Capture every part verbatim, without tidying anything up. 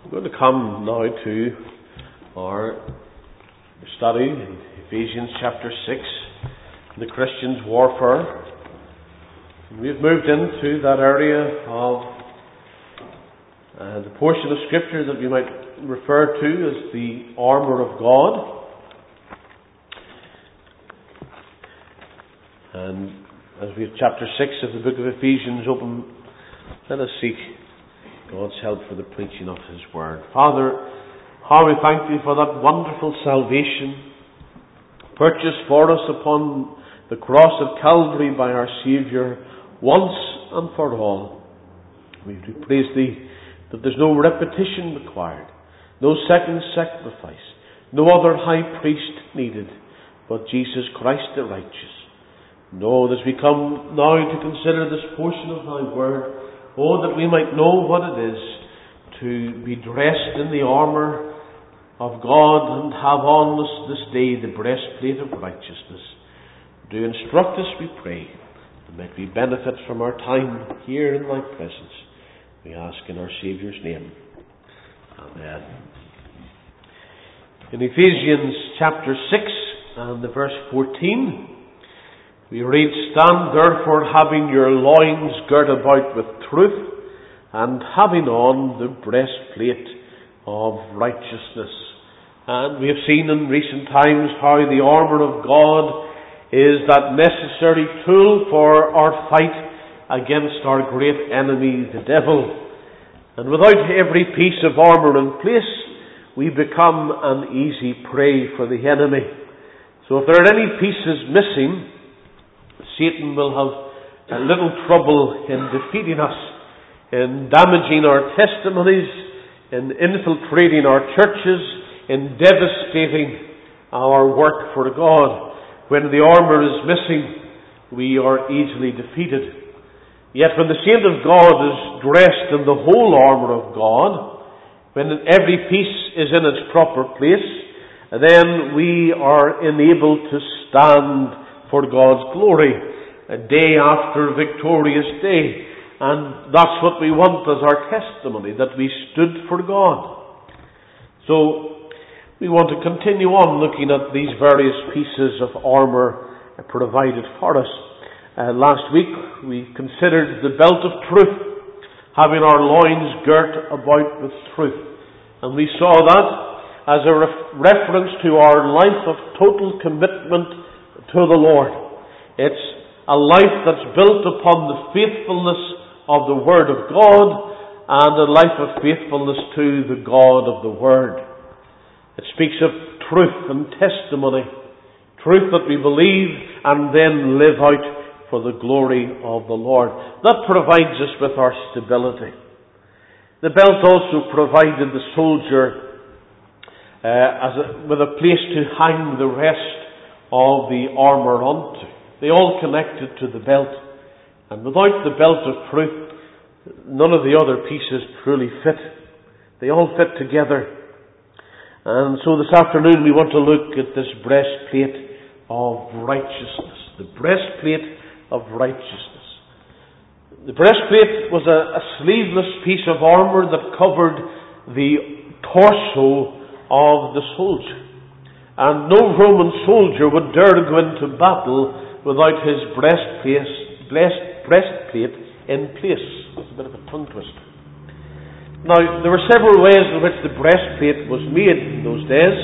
We're going to come now to our study in Ephesians chapter six, the Christian's warfare. And we've moved into that area of uh, the portion of Scripture that we might refer to as the armour of God. And as we have chapter six of the book of Ephesians open, let us seek God's help for the preaching of His Word. Father, how we thank Thee for that wonderful salvation purchased for us upon the cross of Calvary by our Saviour once and for all. We do praise Thee that there's no repetition required, no second sacrifice, no other high priest needed, but Jesus Christ the righteous. No, as we come now to consider this portion of Thy Word, oh, that we might know what it is to be dressed in the armour of God and have on us this day the breastplate of righteousness. Do instruct us, we pray, and might we benefit from our time here in Thy presence. We ask in our Saviour's name. Amen. In Ephesians chapter six and the verse fourteen, we read, "Stand therefore, having your loins girt about with truth, and having on the breastplate of righteousness." And we have seen in recent times how the armour of God is that necessary tool for our fight against our great enemy, the devil. And without every piece of armour in place, we become an easy prey for the enemy. So if there are any pieces missing, Satan will have a little trouble in defeating us, in damaging our testimonies, in infiltrating our churches, in devastating our work for God. When the armour is missing, we are easily defeated. Yet when the saint of God is dressed in the whole armour of God, when every piece is in its proper place, then we are enabled to stand for God's glory, a day after victorious day. And that's what we want as our testimony, that we stood for God. So we want to continue on looking at these various pieces of armour provided for us. Uh, last week we considered the belt of truth, having our loins girt about with truth. And we saw that as a ref- reference to our life of total commitment to the Lord. It's a life that's built upon the faithfulness of the Word of God and a life of faithfulness to the God of the Word. It speaks of truth and testimony, truth that we believe and then live out for the glory of the Lord. That provides us with our stability. The belt also provided the soldier uh, as a, with a place to hang the rest of the armour onto. They all connected to the belt. And without the belt of truth, none of the other pieces truly fit. They all fit together. And so this afternoon we want to look at this breastplate of righteousness. The breastplate of righteousness. The breastplate was a, a sleeveless piece of armour that covered the torso of the soldier. And no Roman soldier would dare go into battle without his breastplate, breastplate in place. It's a bit of a tongue twister. Now, there were several ways in which the breastplate was made in those days.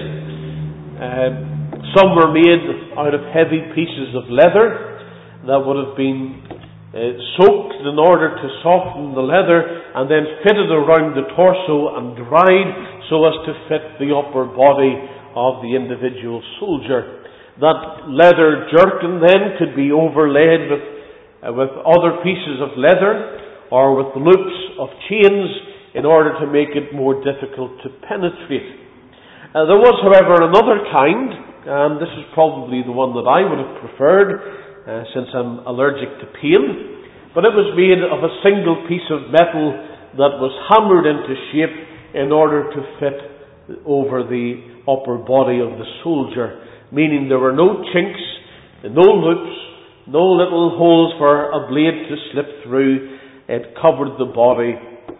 Uh, some were made out of heavy pieces of leather that would have been uh, soaked in order to soften the leather and then fitted around the torso and dried so as to fit the upper body of the individual soldier. That leather jerkin then could be overlaid with, uh, with other pieces of leather or with loops of chains in order to make it more difficult to penetrate. Uh, there was, however, another kind, and this is probably the one that I would have preferred uh, since I'm allergic to pain, but it was made of a single piece of metal that was hammered into shape in order to fit over the upper body of the soldier, meaning there were no chinks, no loops, no little holes for a blade to slip through. It covered the body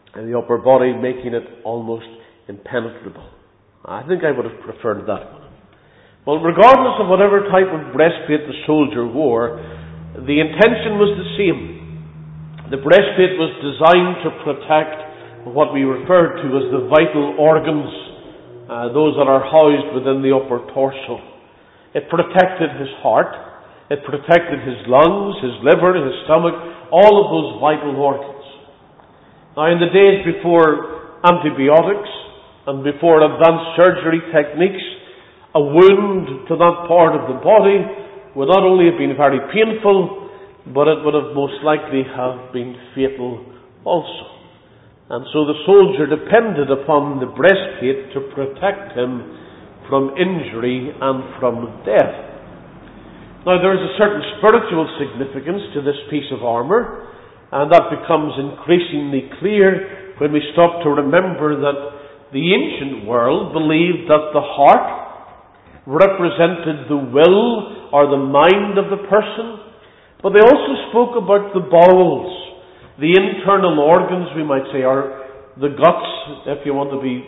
and the upper body, making it almost impenetrable. I think I would have preferred that one. Well, regardless of whatever type of breastplate the soldier wore, the intention was the same. The breastplate was designed to protect what we refer to as the vital organs, uh, those that are housed within the upper torso. It protected his heart, it protected his lungs, his liver, his stomach, all of those vital organs. Now, in the days before antibiotics and before advanced surgery techniques, a wound to that part of the body would not only have been very painful, but it would have most likely have been fatal also. And so the soldier depended upon the breastplate to protect him from injury and from death. Now, there is a certain spiritual significance to this piece of armour, and that becomes increasingly clear when we stop to remember that the ancient world believed that the heart represented the will or the mind of the person, but they also spoke about the bowels, the internal organs, we might say, or the guts, if you want to be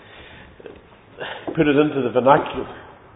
put it into the vernacular.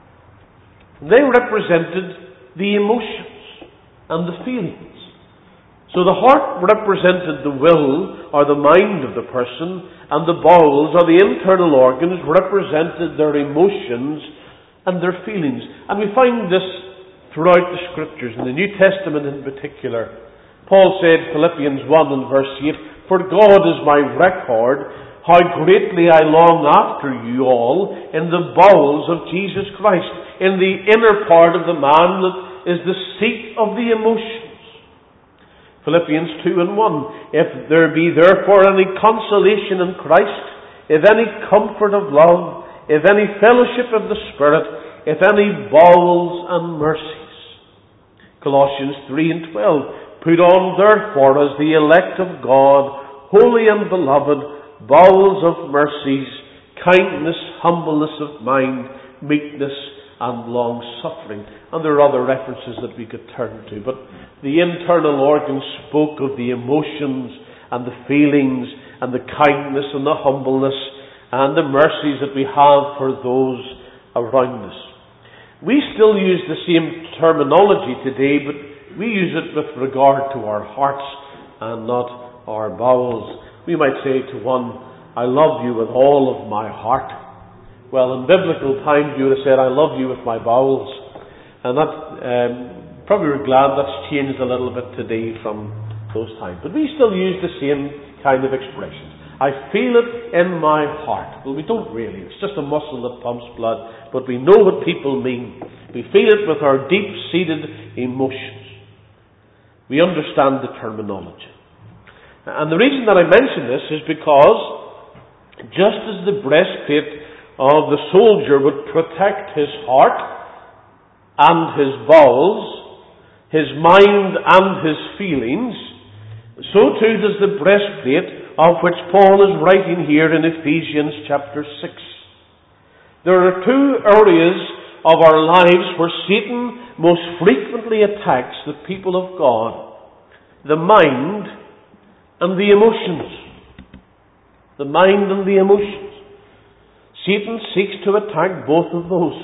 They represented the emotions and the feelings. So the heart represented the will or the mind of the person, and the bowels or the internal organs represented their emotions and their feelings. And we find this throughout the Scriptures, in the New Testament in particular. Paul said, Philippians one and verse eight, "For God is my record, how greatly I long after you all in the bowels of Jesus Christ," in the inner part of the man that is the seat of the emotions. Philippians two and one, "If there be therefore any consolation in Christ, if any comfort of love, if any fellowship of the Spirit, if any bowels and mercies." Colossians three and twelve, "Put on therefore as the elect of God, holy and beloved, bowels of mercies, kindness, humbleness of mind, meekness, and long-suffering." And there are other references that we could turn to. But the internal organs spoke of the emotions and the feelings and the kindness and the humbleness and the mercies that we have for those around us. We still use the same terminology today, but we use it with regard to our hearts and not our bowels. We might say to one, "I love you with all of my heart." Well, in biblical times you would have said, "I love you with my bowels." And that, um, probably we're glad that's changed a little bit today from those times. But we still use the same kind of expressions. "I feel it in my heart." Well, we don't really. It's just a muscle that pumps blood. But we know what people mean. We feel it with our deep-seated emotions. We understand the terminology. And the reason that I mention this is because just as the breastplate of the soldier would protect his heart and his bowels, his mind and his feelings, so too does the breastplate of which Paul is writing here in Ephesians chapter six. There are two areas of our lives where Satan most frequently attacks the people of God: the mind and the emotions. The mind and the emotions. Satan seeks to attack both of those.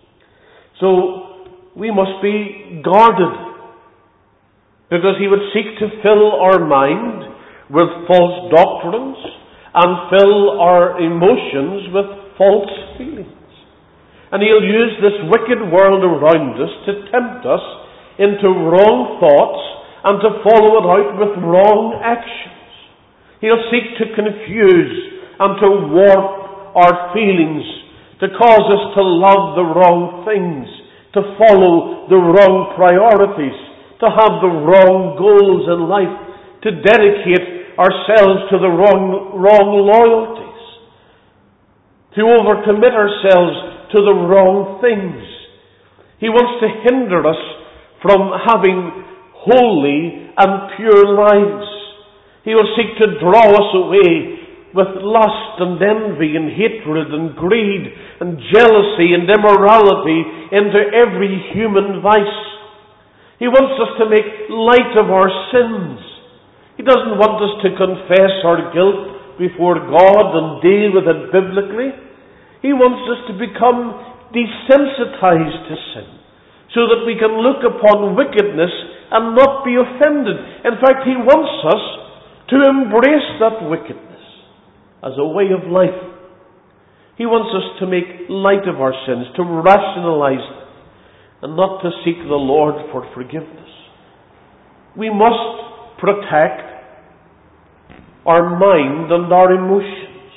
So we must be guarded, because he would seek to fill our mind with false doctrines and fill our emotions with false feelings. And he'll use this wicked world around us to tempt us into wrong thoughts and to follow it out with wrong actions. He'll seek to confuse and to warp our feelings, to cause us to love the wrong things, to follow the wrong priorities, to have the wrong goals in life, to dedicate ourselves to the wrong, wrong loyalties, to overcommit ourselves to the wrong things. He wants to hinder us from having holy and pure lives. He will seek to draw us away with lust and envy and hatred and greed and jealousy and immorality into every human vice. He wants us to make light of our sins. He doesn't want us to confess our guilt before God and deal with it biblically. He wants us to become desensitized to sin, so that we can look upon wickedness and not be offended. In fact, He wants us to embrace that wickedness as a way of life. He wants us to make light of our sins, to rationalize them, and not to seek the Lord for forgiveness. We must protect our mind and our emotions.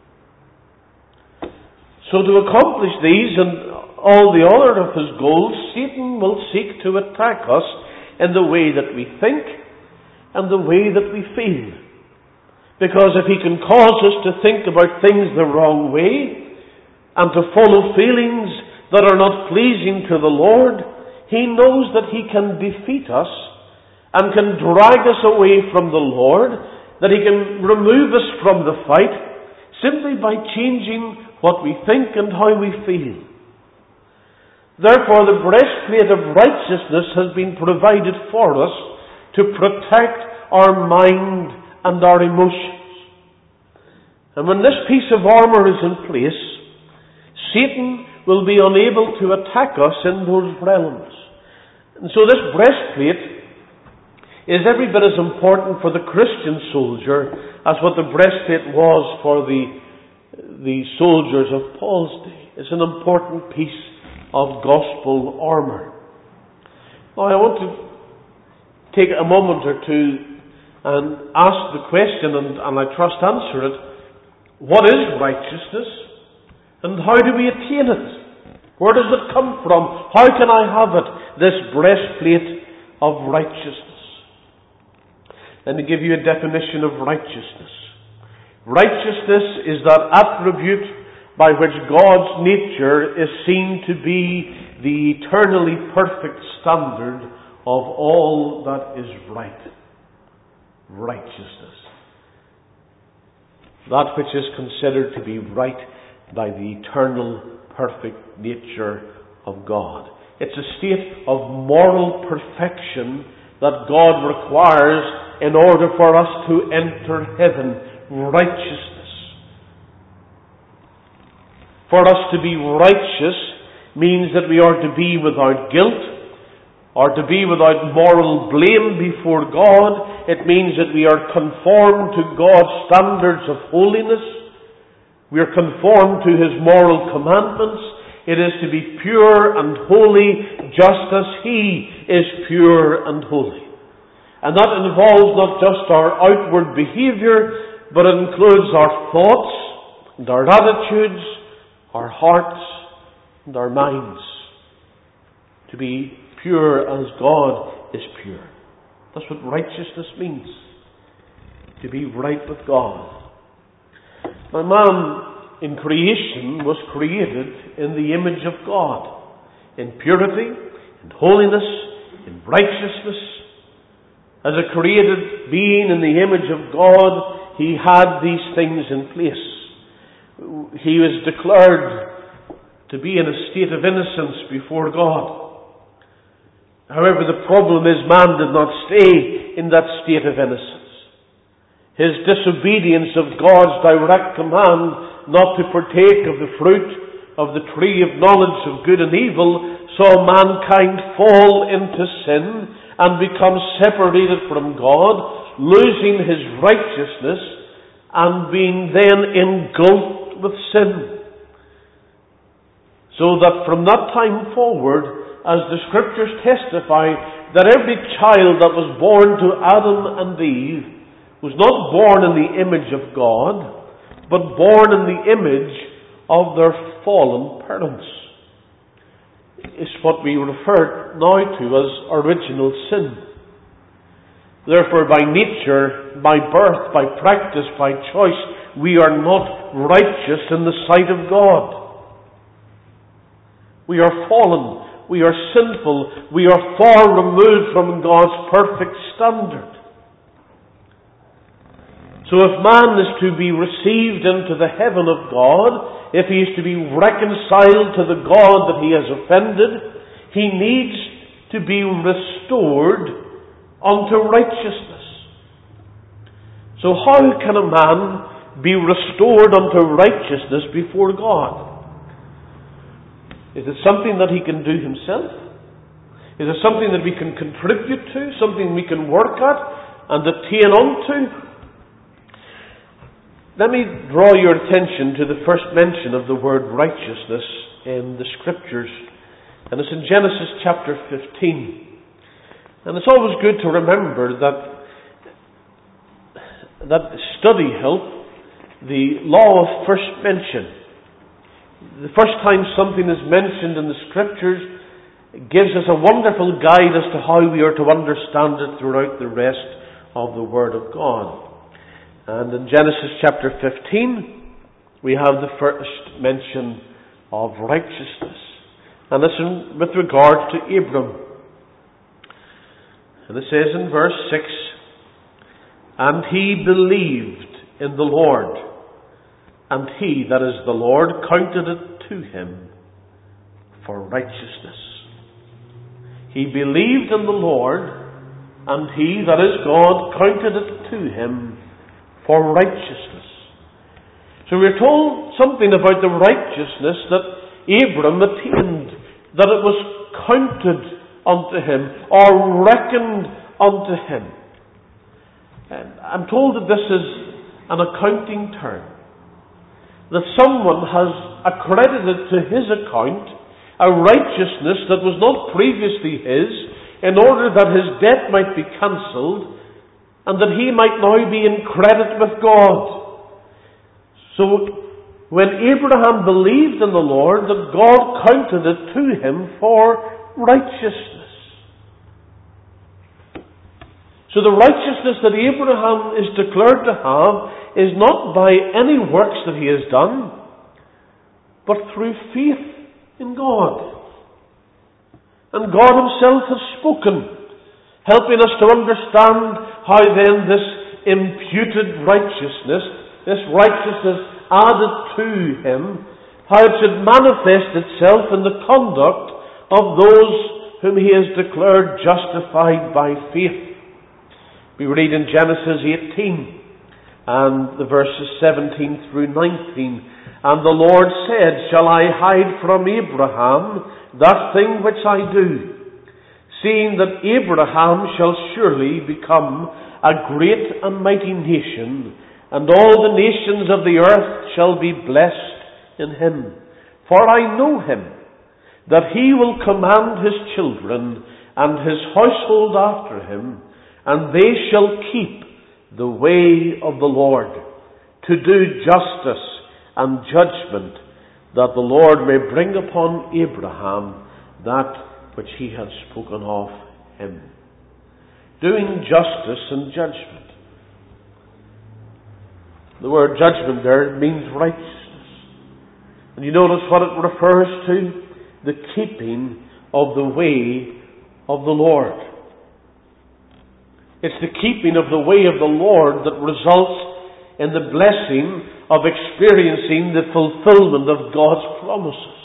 So to accomplish these and all the other of his goals, Satan will seek to attack us in the way that we think and the way that we feel. Because if he can cause us to think about things the wrong way and to follow feelings that are not pleasing to the Lord, he knows that he can defeat us and can drag us away from the Lord, that he can remove us from the fight simply by changing what we think and how we feel. Therefore, the breastplate of righteousness has been provided for us to protect our mind and our emotions. And when this piece of armour is in place, Satan will be unable to attack us in those realms. And so this breastplate is every bit as important for the Christian soldier as what the breastplate was for the, the soldiers of Paul's day. It's an important piece of gospel armour. Now I want to take a moment or two and ask the question, and, and I trust answer it. What is righteousness? And how do we attain it? Where does it come from? How can I have it, this breastplate of righteousness? Let me give you a definition of righteousness. Righteousness is that attribute by which God's nature is seen to be the eternally perfect standard of all that is right. Righteousness. That which is considered to be right by the eternal, perfect nature of God. It's a state of moral perfection that God requires in order for us to enter heaven. Righteousness. For us to be righteous means that we are to be without guilt, or to be without moral blame before God. It means that we are conformed to God's standards of holiness. We are conformed to His moral commandments. It is to be pure and holy, just as He is pure and holy. And that involves not just our outward behaviour, but it includes our thoughts and our attitudes, our hearts and our minds. To be pure as God is pure. That's what righteousness means. To be right with God. Now, man in creation was created in the image of God, in purity, in holiness, in righteousness. As a created being in the image of God, he had these things in place. He was declared to be in a state of innocence before God. However, the problem is man did not stay in that state of innocence. His disobedience of God's direct command not to partake of the fruit of the tree of knowledge of good and evil saw mankind fall into sin and become separated from God, losing his righteousness and being then engulfed with sin. So that from that time forward, as the Scriptures testify, that every child that was born to Adam and Eve was not born in the image of God, but born in the image of their fallen parents. It's what we refer now to as original sin. Therefore, by nature, by birth, by practice, by choice, we are not righteous in the sight of God. We are fallen. We are sinful. We are far removed from God's perfect standard. So if man is to be received into the heaven of God, if he is to be reconciled to the God that he has offended, he needs to be restored unto righteousness. So how can a man be restored unto righteousness before God? Is it something that he can do himself? Is it something that we can contribute to? Something we can work at and attain unto? Let me draw your attention to the first mention of the word righteousness in the Scriptures. And it's in Genesis chapter fifteen. And it's always good to remember that that study help the law of first mention. The first time something is mentioned in the Scriptures, it gives us a wonderful guide as to how we are to understand it throughout the rest of the Word of God. And in Genesis chapter fifteen, we have the first mention of righteousness. And listen with regard to Abram. And it says in verse six, "And he believed in the Lord, and he," that is the Lord, "counted it to him for righteousness." He believed in the Lord, and he, that is God, counted it to him for righteousness. So we're told something about the righteousness that Abram attained, that it was counted unto him, or reckoned unto him. And I'm told that this is an accounting term, that someone has accredited to his account a righteousness that was not previously his, in order that his debt might be cancelled, and that he might now be in credit with God. So, when Abraham believed in the Lord, that God counted it to him for righteousness. So the righteousness that Abraham is declared to have is not by any works that he has done, but through faith in God. And God himself has spoken, helping us to understand how then this imputed righteousness, this righteousness added to him, how it should manifest itself in the conduct of those whom he has declared justified by faith. We read in Genesis eighteen, and the verses seventeen through nineteen, "And the Lord said, Shall I hide from Abraham that thing which I do, seeing that Abraham shall surely become a great and mighty nation, and all the nations of the earth shall be blessed in him. For I know him, that he will command his children and his household after him, and they shall keep the way of the Lord, to do justice and judgment, that the Lord may bring upon Abraham that which he had spoken of him." Doing justice and judgment. The word judgment there means righteousness. And you notice what it refers to? The keeping of the way of the Lord. It's the keeping of the way of the Lord that results in the blessing of experiencing the fulfillment of God's promises.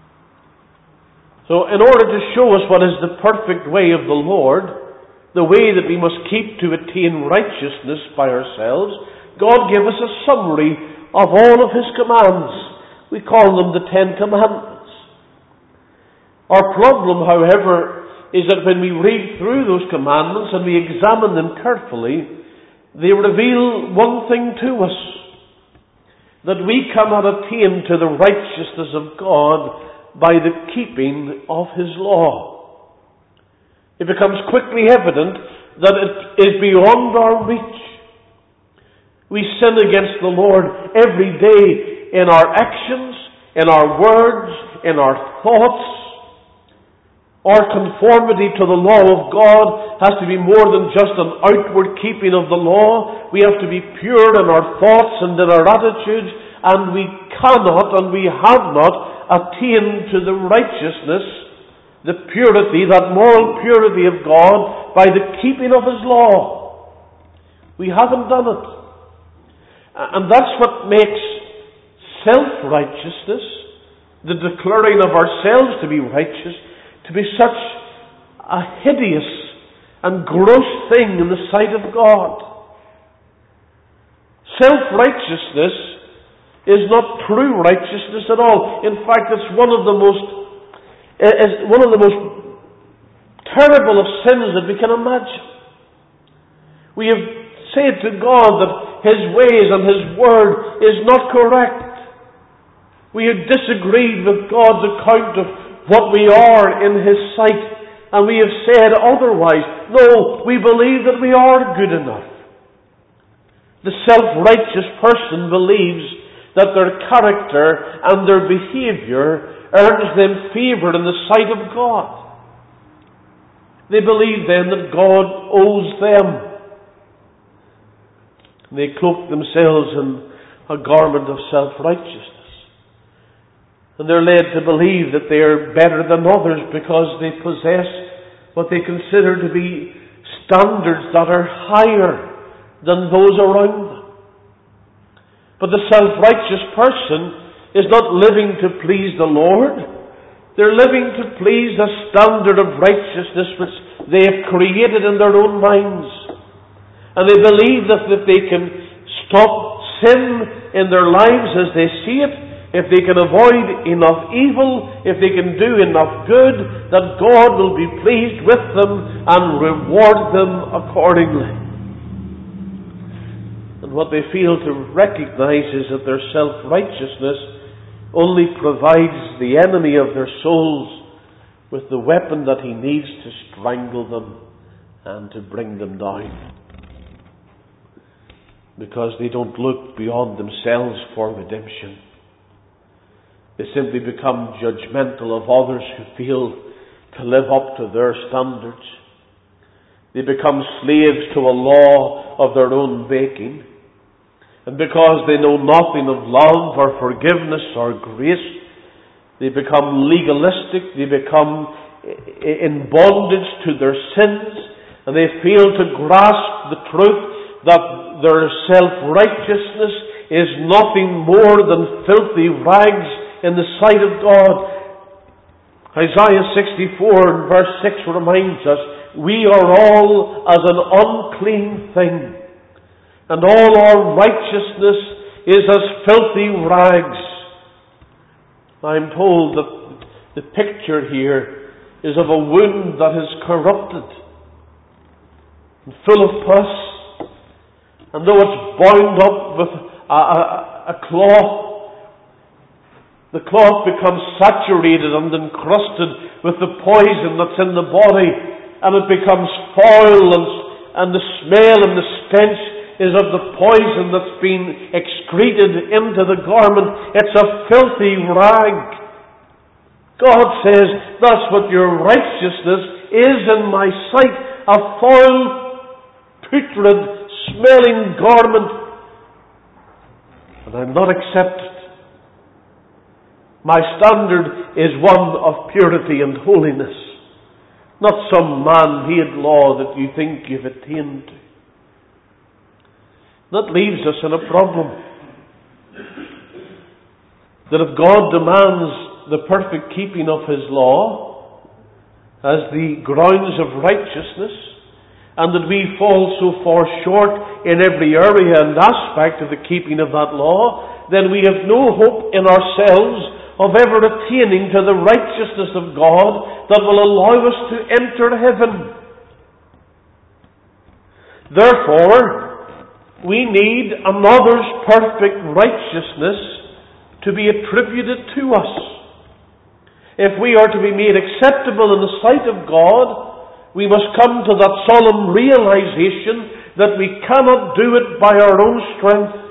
So in order to show us what is the perfect way of the Lord, the way that we must keep to attain righteousness by ourselves, God gave us a summary of all of his commands. We call them the Ten Commandments. Our problem, however, is that when we read through those commandments and we examine them carefully, they reveal one thing to us: that we cannot attain to the righteousness of God by the keeping of his law. It becomes quickly evident that it is beyond our reach. We sin against the Lord every day in our actions, in our words, in our thoughts. Our conformity to the law of God has to be more than just an outward keeping of the law. We have to be pure in our thoughts and in our attitudes, and we cannot and we have not attained to the righteousness, the purity, that moral purity of God by the keeping of his law. We haven't done it. And that's what makes self-righteousness, the declaring of ourselves to be righteous, to be such a hideous and gross thing in the sight of God. Self-righteousness is not true righteousness at all. In fact, it's one of the most is one of the most terrible of sins that we can imagine. We have said to God that His ways and His word is not correct. We have disagreed with God's account of what we are in His sight, and we have said otherwise. No, we believe that we are good enough. The self-righteous person believes that their character and their behavior earns them favor in the sight of God. They believe then that God owes them. They cloak themselves in a garment of self-righteousness. And they're led to believe that they are better than others because they possess what they consider to be standards that are higher than those around them. But the self-righteous person is not living to please the Lord. They're living to please a standard of righteousness which they have created in their own minds. And they believe that if they can stop sin in their lives as they see it, if they can avoid enough evil, if they can do enough good, that God will be pleased with them and reward them accordingly. And what they fail to recognize is that their self-righteousness only provides the enemy of their souls with the weapon that he needs to strangle them and to bring them down. Because they don't look beyond themselves for redemption. They simply become judgmental of others who fail to live up to their standards. They become slaves to a law of their own making. And because they know nothing of love or forgiveness or grace, they become legalistic. They become in bondage to their sins. And they fail to grasp the truth that their self-righteousness is nothing more than filthy rags in the sight of God. Isaiah sixty-four and verse six reminds us, we are all as an unclean thing, and all our righteousness is as filthy rags. I'm told that the picture here is of a wound that is corrupted and full of pus, and though it's bound up with a, a, a cloth, the cloth becomes saturated and encrusted with the poison that's in the body, and it becomes foul, and, and the smell and the stench is of the poison that's been excreted into the garment. It's a filthy rag. God says, that's what your righteousness is in my sight, a foul, putrid, smelling garment, and I'm not accepted. My standard is one of purity and holiness, not some man-made law that you think you've attained to. That leaves us in a problem. That if God demands the perfect keeping of His law as the grounds of righteousness, and that we fall so far short in every area and aspect of the keeping of that law, then we have no hope in ourselves of ever attaining to the righteousness of God that will allow us to enter heaven. Therefore, we need another's perfect righteousness to be attributed to us. If we are to be made acceptable in the sight of God, we must come to that solemn realization that we cannot do it by our own strength.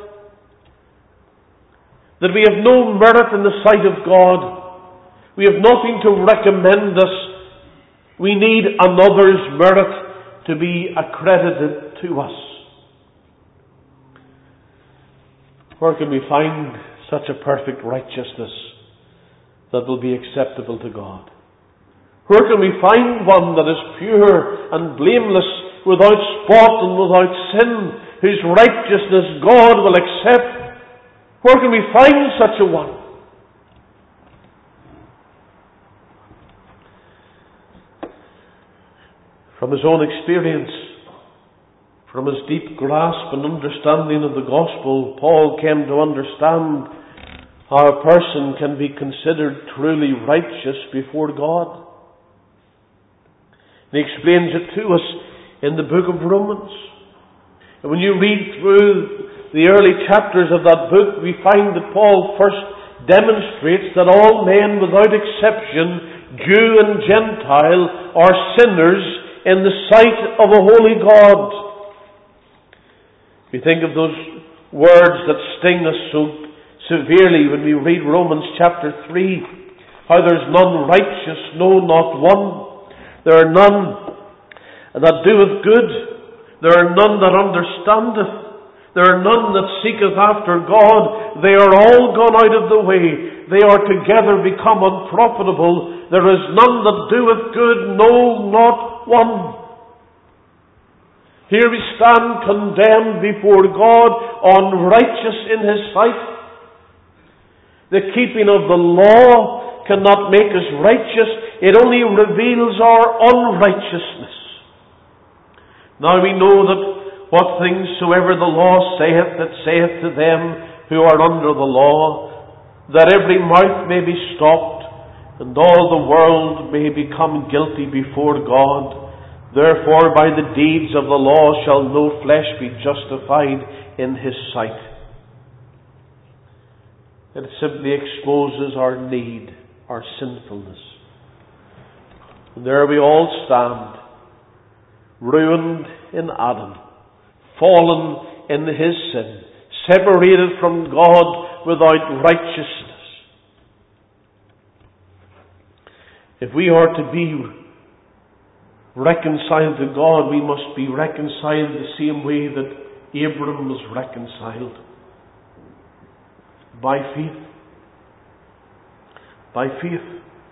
That we have no merit in the sight of God. We have nothing to recommend us. We need another's merit to be accredited to us. Where can we find such a perfect righteousness that will be acceptable to God? Where can we find one that is pure and blameless, without spot and without sin, whose righteousness God will accept? Where can we find such a one? From his own experience, From his deep grasp and understanding of the gospel, Paul came to understand how a person can be considered truly righteous before God. And he explains it to us in the book of Romans. And when you read through the early chapters of that book, we find that Paul first demonstrates that all men without exception, Jew and Gentile, are sinners in the sight of a holy God. We think of those words that sting us so severely when we read Romans chapter three, how there's none righteous, no, not one. There are none that doeth good. There are none that understandeth. There are none that seeketh after God. They are all gone out of the way. They are together become unprofitable. There is none that doeth good, no, not one. Here we stand condemned before God, unrighteous in His sight. The keeping of the law cannot make us righteous. It only reveals our unrighteousness. Now we know that what things soever the law saith, it saith to them who are under the law, that every mouth may be stopped, and all the world may become guilty before God. Therefore by the deeds of the law shall no flesh be justified in His sight. It simply exposes our need, our sinfulness. And there we all stand, ruined in Adam, fallen in his sin, separated from God without righteousness. If we are to be reconciled to God, we must be reconciled the same way that Abram was reconciled. By faith. By faith.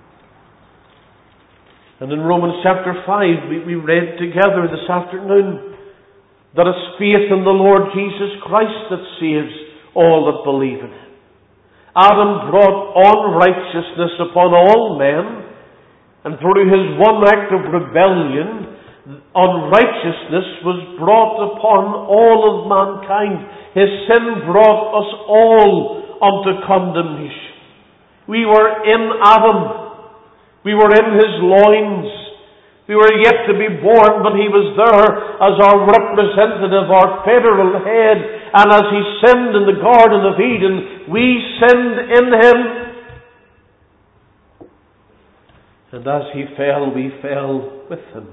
And in Romans chapter five, we, we read together this afternoon that it's faith in the Lord Jesus Christ that saves all that believe in Him. Adam brought unrighteousness upon all men, and through his one act of rebellion, unrighteousness was brought upon all of mankind. His sin brought us all unto condemnation. We were in Adam. We were in his loins. We were yet to be born, but he was there as our representative, our federal head. And as he sinned in the Garden of Eden, we sinned in him. And as he fell, we fell with him.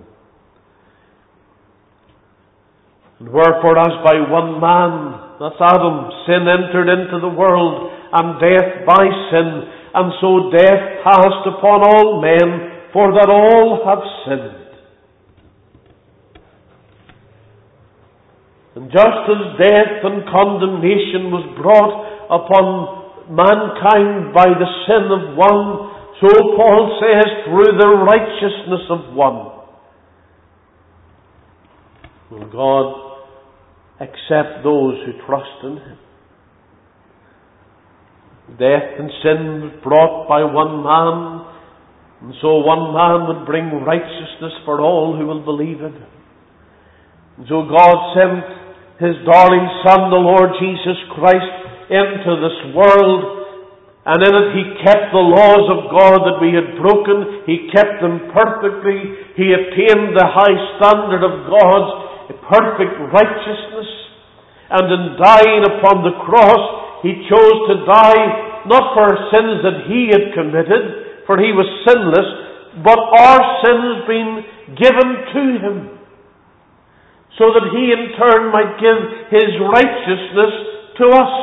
And wherefore, as by one man, that's Adam, sin entered into the world, and death by sin, and so death passed upon all men, for that all have sinned. And just as death and condemnation was brought upon mankind by the sin of one, so Paul says, through the righteousness of one, will God accept those who trust in Him. Death and sin was brought by one man, and so one man would bring righteousness for all who will believe in Him. And so God sent His darling Son, the Lord Jesus Christ, into this world. And in it He kept the laws of God that we had broken. He kept them perfectly. He attained the high standard of God's perfect righteousness. And in dying upon the cross, He chose to die not for sins that He had committed, for He was sinless, but our sins being given to Him, so that He in turn might give His righteousness to us.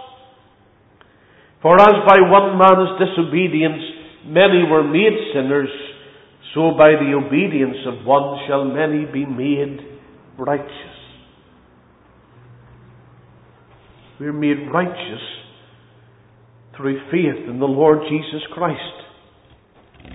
For as by one man's disobedience many were made sinners, so by the obedience of one shall many be made righteous. We are made righteous through faith in the Lord Jesus Christ.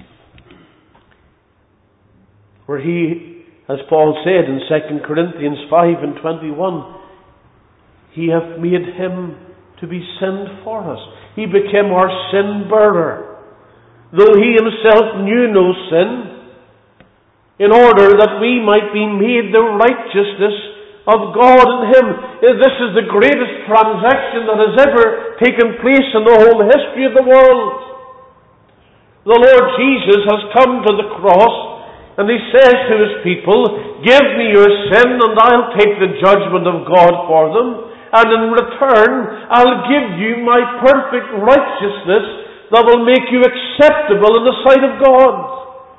Where He, as Paul said in Second Corinthians five and twenty-one, He hath made Him to be sin for us. He became our sin bearer, though He Himself knew no sin, in order that we might be made the righteousness of God in Him. This is the greatest transaction that has ever taken place in the whole history of the world. The Lord Jesus has come to the cross, and He says to His people, "Give me your sin, and I'll take the judgment of God for them, and in return, I'll give you my perfect righteousness that will make you acceptable in the sight of God."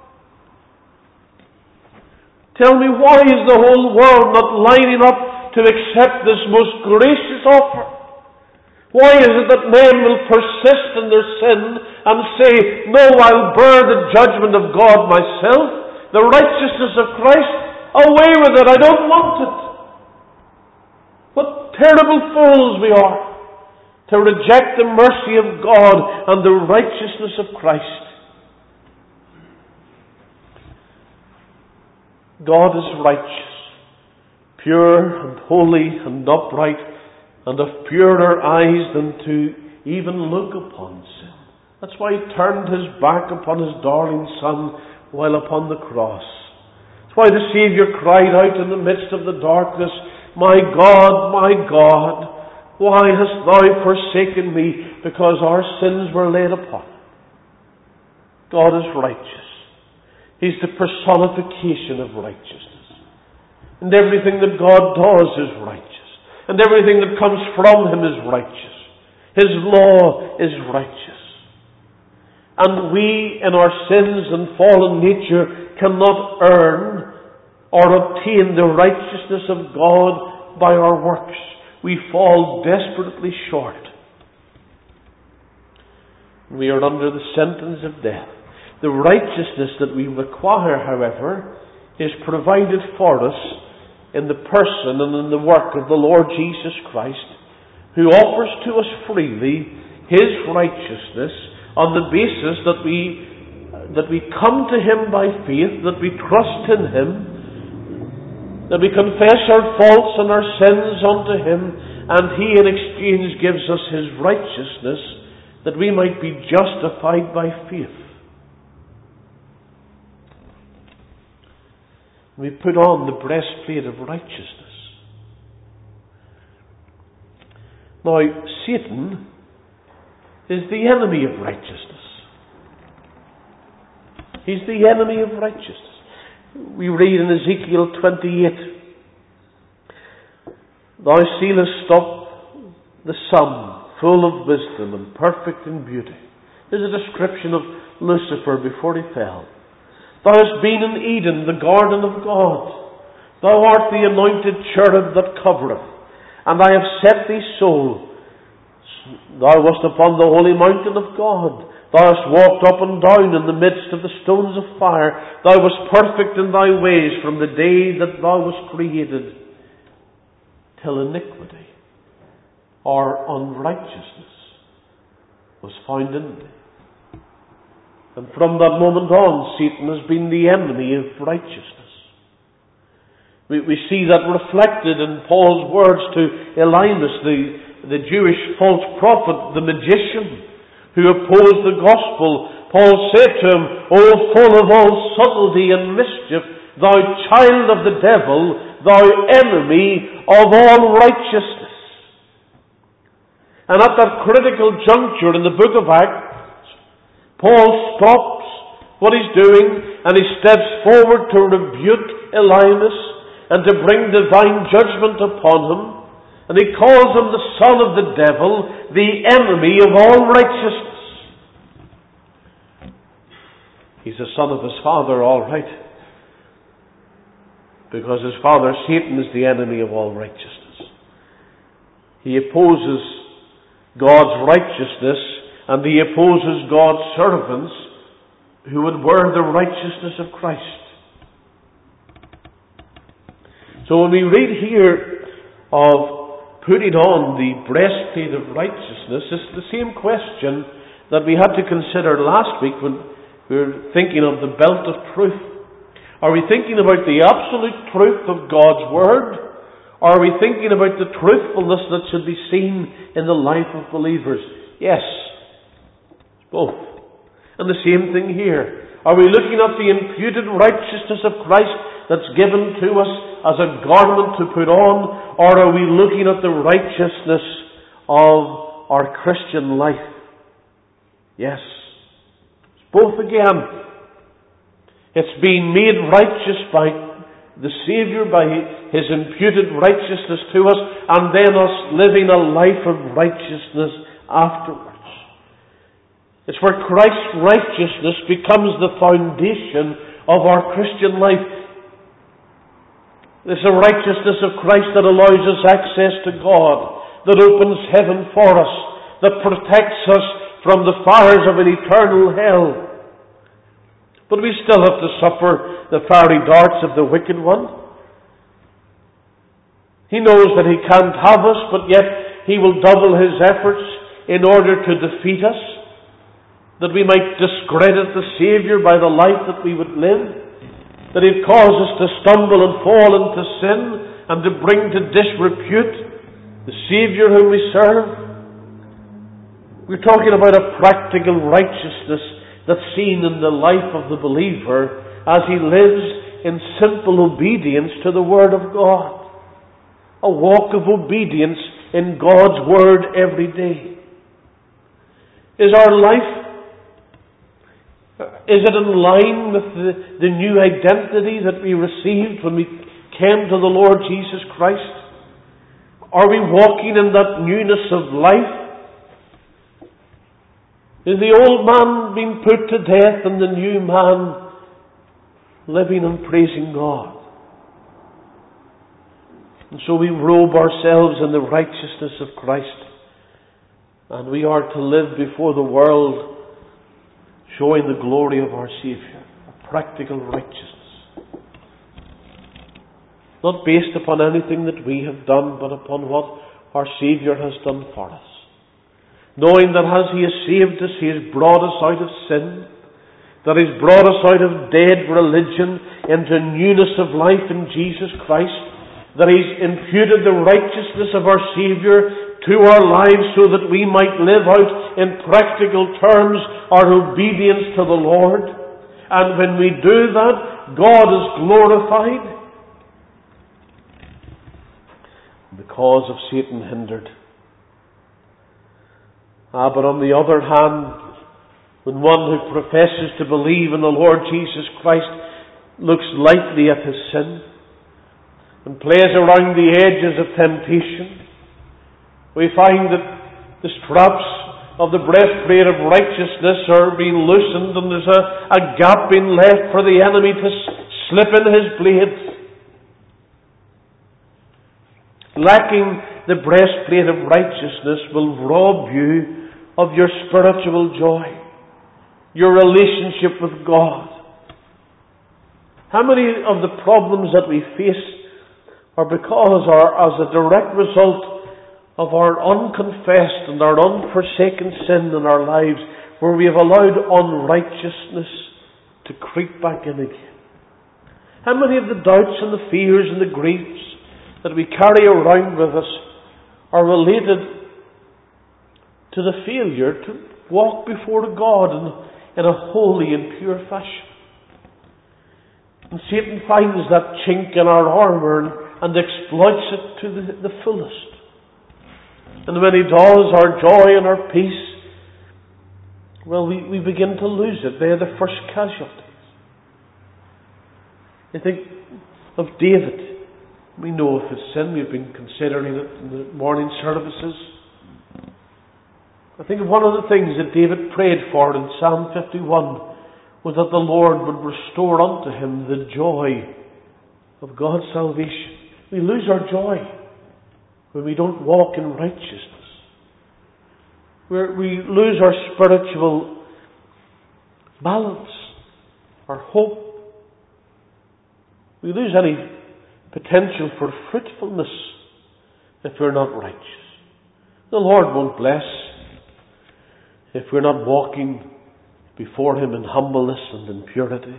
Tell me, why is the whole world not lining up to accept this most gracious offer? Why is it that men will persist in their sin and say, "No, I'll bear the judgment of God myself, the righteousness of Christ, away with it, I don't want it"? What terrible fools we are to reject the mercy of God and the righteousness of Christ. God is righteous, pure and holy and upright, and of purer eyes than to even look upon sin. That's why He turned His back upon His darling Son while upon the cross. That's why the Saviour cried out in the midst of the darkness, "My God, my God, why hast Thou forsaken me?" Because our sins were laid upon Him. God is righteous. He's the personification of righteousness. And everything that God does is righteous. And everything that comes from Him is righteous. His law is righteous. And we, in our sins and fallen nature, cannot earn or obtain the righteousness of God by our works. We fall desperately short. We are under the sentence of death. The righteousness that we require, however, is provided for us in the person and in the work of the Lord Jesus Christ, who offers to us freely His righteousness on the basis that we that we come to Him by faith, that we trust in Him, that we confess our faults and our sins unto Him, and He in exchange gives us His righteousness, that we might be justified by faith. We put on the breastplate of righteousness. Now, Satan is the enemy of righteousness. He's the enemy of righteousness. We read in Ezekiel twenty-eight, "Thou sealest up the sun, full of wisdom and perfect in beauty." This is a description of Lucifer before he fell. "Thou hast been in Eden, the garden of God. Thou art the anointed cherub that covereth, and I have set thee so. Thou wast upon the holy mountain of God. Thou hast walked up and down in the midst of the stones of fire. Thou wast perfect in thy ways from the day that thou wast created, till iniquity or unrighteousness was found in thee." And from that moment on, Satan has been the enemy of righteousness. We, we see that reflected in Paul's words to Elymas, the, the Jewish false prophet, the magician, who opposed the gospel. Paul said to him, "O full of all subtlety and mischief, thou child of the devil, thou enemy of all righteousness." And at that critical juncture in the book of Acts, Paul stops what he's doing and he steps forward to rebuke Elymas and to bring divine judgment upon him. And he calls him the son of the devil, the enemy of all righteousness. He's the son of his father, all right. Because his father, Satan, is the enemy of all righteousness. He opposes God's righteousness, and he opposes God's servants who would wear the righteousness of Christ. So when we read here of putting on the breastplate of righteousness, it's the same question that we had to consider last week when we were thinking of the belt of truth. Are we thinking about the absolute truth of God's Word? Or are we thinking about the truthfulness that should be seen in the life of believers? Yes. Both. And the same thing here. Are we looking at the imputed righteousness of Christ that's given to us as a garment to put on, or are we looking at the righteousness of our Christian life? Yes. It's both again. It's being made righteous by the Saviour, by His imputed righteousness to us, and then us living a life of righteousness afterwards. It's where Christ's righteousness becomes the foundation of our Christian life. It's the righteousness of Christ that allows us access to God, that opens heaven for us, that protects us from the fires of an eternal hell. But we still have to suffer the fiery darts of the wicked one. He knows that he can't have us, but yet he will double his efforts in order to defeat us, that we might discredit the Saviour by the life that we would live, that he'd cause us to stumble and fall into sin, and to bring to disrepute the Saviour whom we serve. We're talking about a practical righteousness that's seen in the life of the believer as he lives in simple obedience to the Word of God. A walk of obedience in God's Word every day. Is our life, is it in line with the, the new identity that we received when we came to the Lord Jesus Christ? Are we walking in that newness of life? Is the old man being put to death and the new man living and praising God? And so we robe ourselves in the righteousness of Christ, and we are to live before the world showing the glory of our Saviour, a practical righteousness. Not based upon anything that we have done, but upon what our Saviour has done for us. Knowing that as He has saved us, He has brought us out of sin, that He has brought us out of dead religion into newness of life in Jesus Christ, that He's imputed the righteousness of our Saviour to our lives so that we might live out in practical terms our obedience to the Lord. And when we do that, God is glorified. Because of Satan hindered. Ah, but on the other hand, when one who professes to believe in the Lord Jesus Christ looks lightly at his sin and plays around the edges of temptation, we find that the straps of the breastplate of righteousness are being loosened, and there's a, a gap being left for the enemy to slip in his blades. Lacking the breastplate of righteousness will rob you of your spiritual joy, your relationship with God. How many of the problems that we face are because, or as a direct result of our unconfessed and our unforsaken sin in our lives, where we have allowed unrighteousness to creep back in again? How many of the doubts and the fears and the griefs that we carry around with us are related to the failure to walk before God in, in a holy and pure fashion? And Satan finds that chink in our armour and, and exploits it to the, the fullest. And when he does, our joy and our peace, well, we, we begin to lose it. They are the first casualties. I think of David. We know of his sin. We've been considering it in the morning services. I think of one of the things that David prayed for in Psalm fifty-one was that the Lord would restore unto him the joy of God's salvation. We lose our joy when we don't walk in righteousness. We're, we lose our spiritual balance, our hope. We lose any potential for fruitfulness if we're not righteous. The Lord won't bless if we're not walking before Him in humbleness and in purity.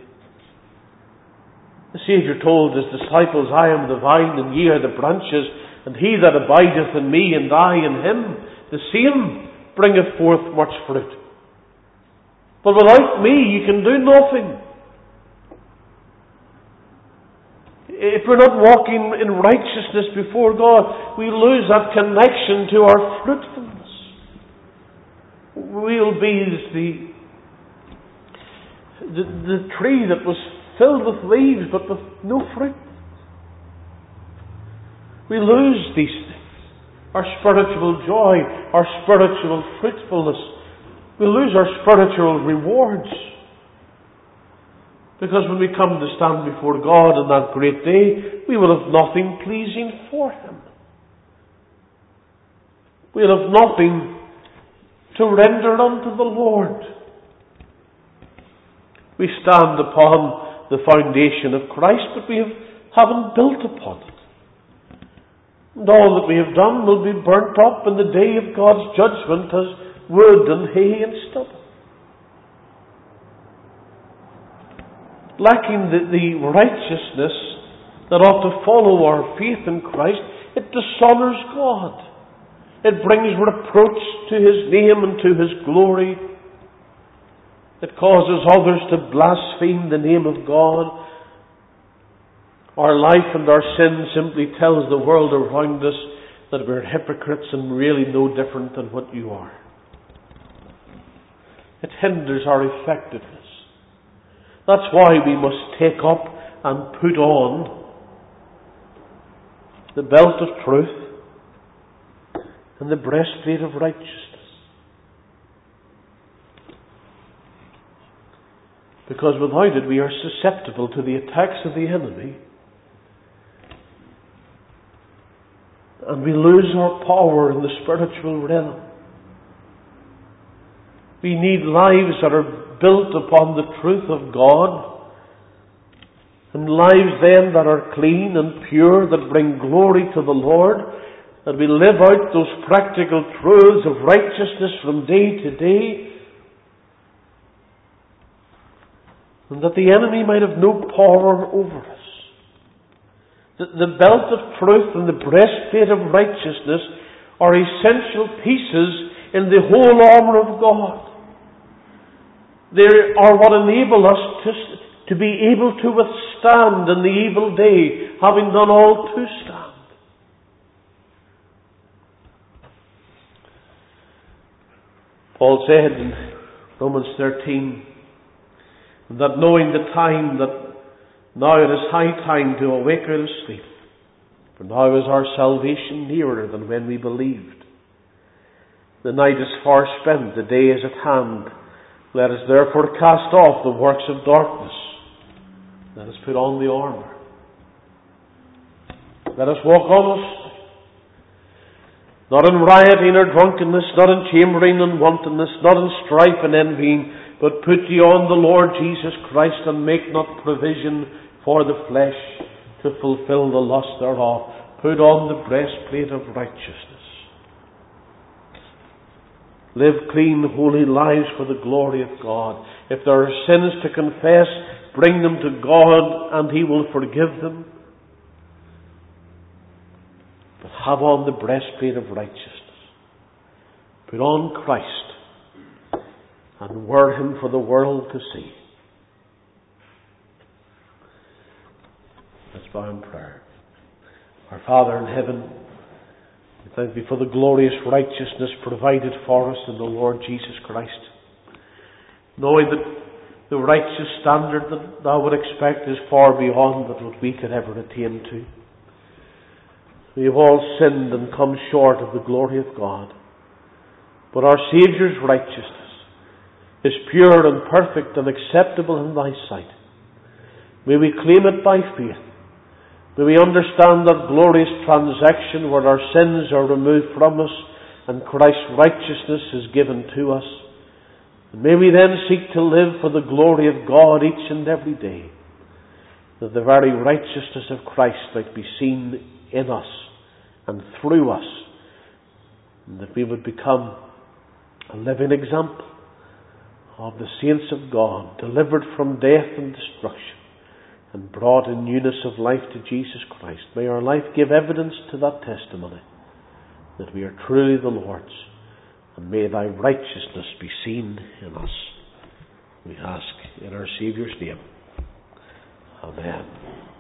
The Saviour told His disciples, I am the vine and ye are the branches, and he that abideth in me and I in him, the same bringeth forth much fruit. But without me you can do nothing. If we're not walking in righteousness before God, we lose that connection to our fruitfulness. We'll be the, the, the tree that was filled with leaves but with no fruit. We lose these things. Our spiritual joy, our spiritual fruitfulness. We lose our spiritual rewards. Because when we come to stand before God on that great day, we will have nothing pleasing for Him. We'll have nothing to render unto the Lord. We stand upon the foundation of Christ, but we have, haven't built upon it. And all that we have done will be burnt up in the day of God's judgment as wood and hay and stubble. Lacking the, the righteousness that ought to follow our faith in Christ, it dishonors God. It brings reproach to His name and to His glory. It causes others to blaspheme the name of God. Our life and our sin simply tells the world around us that we're hypocrites and really no different than what you are. It hinders our effectiveness. That's why we must take up and put on the belt of truth and the breastplate of righteousness. Because without it we are susceptible to the attacks of the enemy, and we lose our power in the spiritual realm. We need lives that are built upon the truth of God, and lives then that are clean and pure, that bring glory to the Lord, that we live out those practical truths of righteousness from day to day, and that the enemy might have no power over us. The, the belt of truth and the breastplate of righteousness are essential pieces in the whole armour of God. They are what enable us to, to be able to withstand in the evil day, having done all to stand. Paul said in Romans thirteen that knowing the time, that now it is high time to awake out of sleep, for now is our salvation nearer than when we believed. The night is far spent, the day is at hand. Let us therefore cast off the works of darkness. Let us put on the armour. Let us walk honestly, not in rioting or drunkenness, not in chambering and wantonness, not in strife and envying, but put ye on the Lord Jesus Christ, and make not provision for the flesh to fulfill the lust thereof. Put on the breastplate of righteousness. Live clean, holy lives for the glory of God. If there are sins to confess, bring them to God and He will forgive them. But have on the breastplate of righteousness. Put on Christ and wear Him for the world to see. Let's bow in prayer. Our Father in heaven, we thank Thee for the glorious righteousness provided for us in the Lord Jesus Christ. Knowing that the righteous standard that Thou would expect is far beyond what we could ever attain to. We have all sinned and come short of the glory of God. But our Saviour's righteousness is pure and perfect and acceptable in Thy sight. May we claim it by faith. May we understand that glorious transaction where our sins are removed from us and Christ's righteousness is given to us. And may we then seek to live for the glory of God each and every day, that the very righteousness of Christ might be seen in us and through us, and that we would become a living example of the saints of God, delivered from death and destruction, and brought in newness of life to Jesus Christ. May our life give evidence to that testimony, that we are truly the Lord's, and may Thy righteousness be seen in us. We ask in our Saviour's name. Amen.